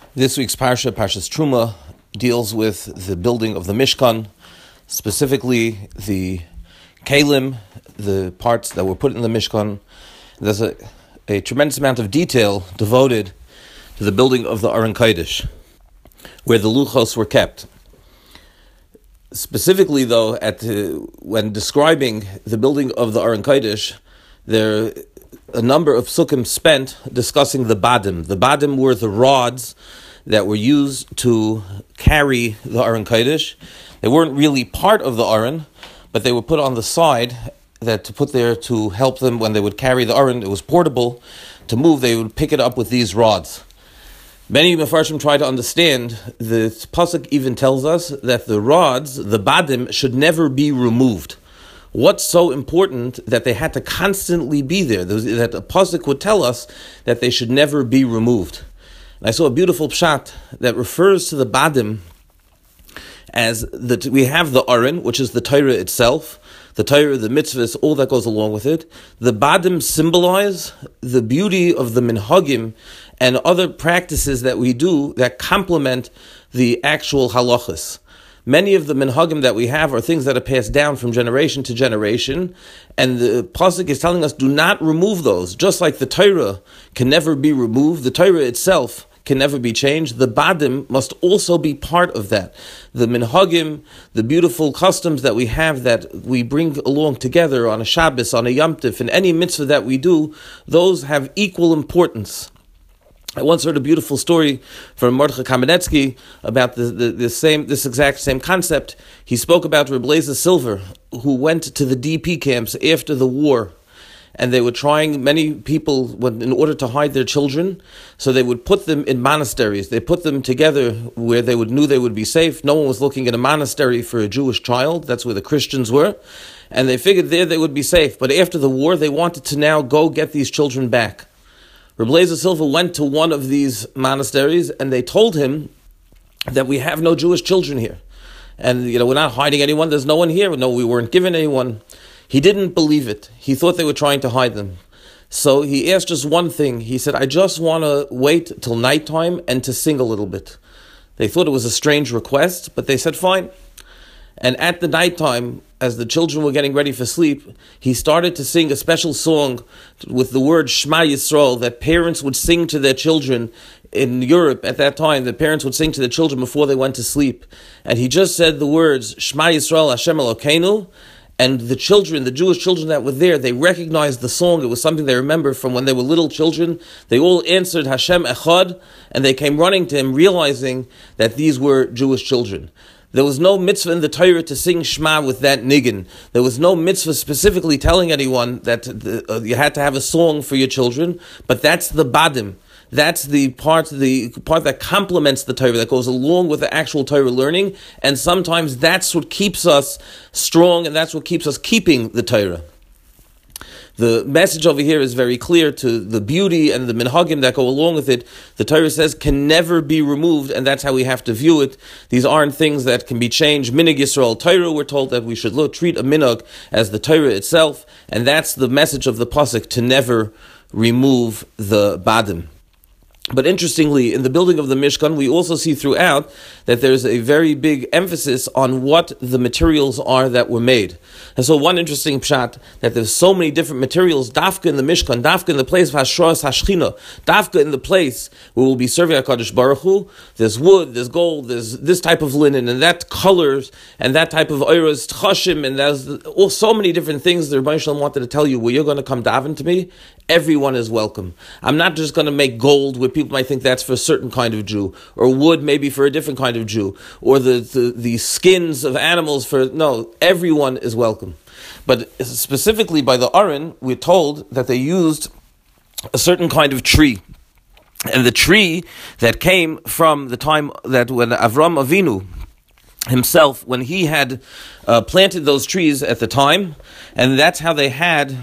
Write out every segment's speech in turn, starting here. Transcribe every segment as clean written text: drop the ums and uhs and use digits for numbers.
This week's Parsha, Parshas Truma, deals with the building of the Mishkan, specifically the Kalim, the parts that were put in the Mishkan. There's a tremendous amount of detail devoted to the building of the Aron Kodesh, where the Luchos were kept. Specifically, though, when describing the building of the Aron Kodesh, there are a number of psukim spent discussing the badim. The badim were the rods that were used to carry the Aron Kodesh. They weren't really part of the Aron, but they were put on the side to put there to help them when they would carry the Aron. It was portable. To move, they would pick it up with these rods. Many Mefarshim try to understand. The pasuk even tells us that the rods, the badim, should never be removed. What's so important that they had to constantly be there? That the pasuk would tell us that they should never be removed. And I saw a beautiful pshat that refers to the badim as we have the Aron, which is the Torah itself, the Torah, the mitzvahs, all that goes along with it. The badim symbolize the beauty of the minhagim and other practices that we do that complement the actual halachas. Many of the minhagim that we have are things that are passed down from generation to generation, and the pasuk is telling us do not remove those. Just like the Torah can never be removed, the Torah itself can never be changed, the badim must also be part of that. The minhagim, the beautiful customs that we have that we bring along together on a Shabbos, on a Yom Tov, in any mitzvah that we do, those have equal importance. I once heard a beautiful story from Mordechai Kamenetsky about this exact same concept. He spoke about Reb Eliezer Silver, who went to the DP camps after the war, and they were trying, many people, in order to hide their children, so they would put them in monasteries. They put them together where they knew they would be safe. No one was looking at a monastery for a Jewish child. That's where the Christians were. And they figured there they would be safe. But after the war, they wanted to now go get these children back. Reb Eliezer Silver went to one of these monasteries, and they told him that we have no Jewish children here. And, we're not hiding anyone. There's no one here. No, we weren't given anyone. He didn't believe it. He thought they were trying to hide them. So he asked just one thing. He said, I just want to wait till nighttime and to sing a little bit. They thought it was a strange request, but they said, fine. And at the nighttime, as the children were getting ready for sleep, he started to sing a special song with the word Shema Yisrael that parents would sing to their children. In Europe at that time, the parents would sing to their children before they went to sleep. And he just said the words Shema Yisrael Hashem Elokeinu, and the children, the Jewish children that were there, they recognized the song. It was something they remember from when they were little children. They all answered Hashem Echad, and they came running to him, realizing that these were Jewish children. There was no mitzvah in the Torah to sing Shema with that niggin. There was no mitzvah specifically telling anyone that you had to have a song for your children, but that's the badim. That's the part that complements the Torah, that goes along with the actual Torah learning, and sometimes that's what keeps us strong, and that's what keeps us keeping the Torah. The message over here is very clear to the beauty and the minhagim that go along with it. The Torah says can never be removed, and that's how we have to view it. These aren't things that can be changed. Minhag Yisrael Torah, we're told that we should treat a minhag as the Torah itself, and that's the message of the pasuk, to never remove the badim. But interestingly, in the building of the Mishkan, we also see throughout that there's a very big emphasis on what the materials are that were made. And so one interesting pshat, that there's so many different materials, dafka in the Mishkan, dafka in the place of Hashras Hashchina, dafka in the place where we'll be serving HaKadosh Baruch Hu. There's wood, there's gold, there's this type of linen, and that colors, and that type of oiras, tchashim, and there's so many different things the Rebbeinu Shalom wanted to tell you. Where you're going to come daven to me, everyone is welcome. I'm not just going to make gold where people might think that's for a certain kind of Jew, or wood maybe for a different kind of Jew, or the skins of animals no, everyone is welcome. But specifically by the Aron, we're told that they used a certain kind of tree. And the tree that came from the time that when Avram Avinu himself, when he had planted those trees at the time, and that's how they had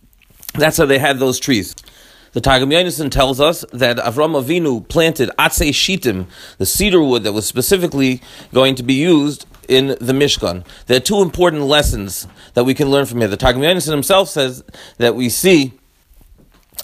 those trees. The Targum Yonasan tells us that Avram Avinu planted Atzei Shittim, the cedar wood that was specifically going to be used in the Mishkan. There are two important lessons that we can learn from here. The Targum Yonasan himself says that we see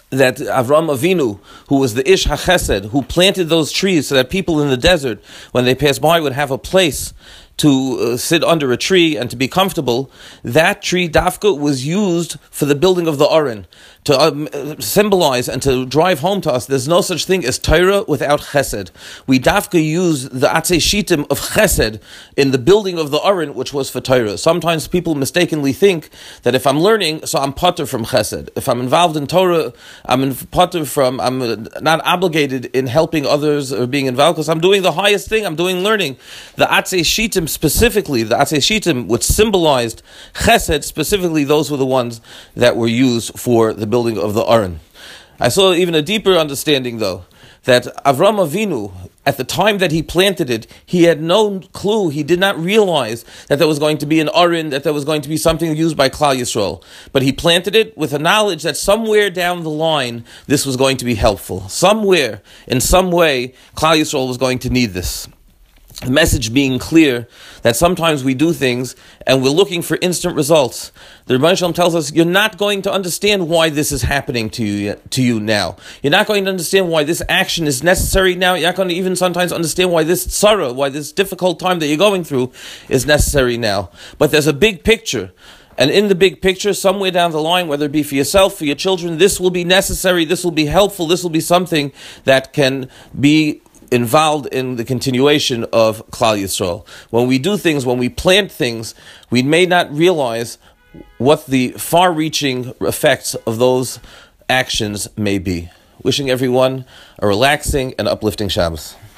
that Avram Avinu, who was the Ish HaChesed, who planted those trees so that people in the desert, when they passed by, would have a place to sit under a tree and to be comfortable, that tree, Dafka, was used for the building of the Aron, to symbolize and to drive home to us, there's no such thing as Torah without Chesed. We Dafka use the Atzei Shitim of Chesed in the building of the Aron, which was for Torah. Sometimes people mistakenly think that if I'm learning, so I'm potter from Chesed. If I'm involved in Torah, I'm not obligated in helping others or being involved, because I'm doing the highest thing, I'm doing learning. The Atzei Shitim specifically, the Atzei Shitim, which symbolized Chesed, specifically those were the ones that were used for the building of the Aron. I saw even a deeper understanding, though, that Avram Avinu, at the time that he planted it, he had no clue, he did not realize that there was going to be an Aron, that there was going to be something used by Klal Yisrael. But he planted it with a knowledge that somewhere down the line, this was going to be helpful. Somewhere, in some way, Klal Yisrael was going to need this. The message being clear that sometimes we do things and we're looking for instant results. The Rebbeinu Shalom tells us you're not going to understand why this is happening to you now. You're not going to understand why this action is necessary now. You're not going to even sometimes understand why this tzara, why this difficult time that you're going through is necessary now. But there's a big picture. And in the big picture, somewhere down the line, whether it be for yourself, for your children, this will be necessary, this will be helpful, this will be something that can be involved in the continuation of Klal Yisrael. When we do things, when we plant things, we may not realize what the far-reaching effects of those actions may be. Wishing everyone a relaxing and uplifting Shabbos.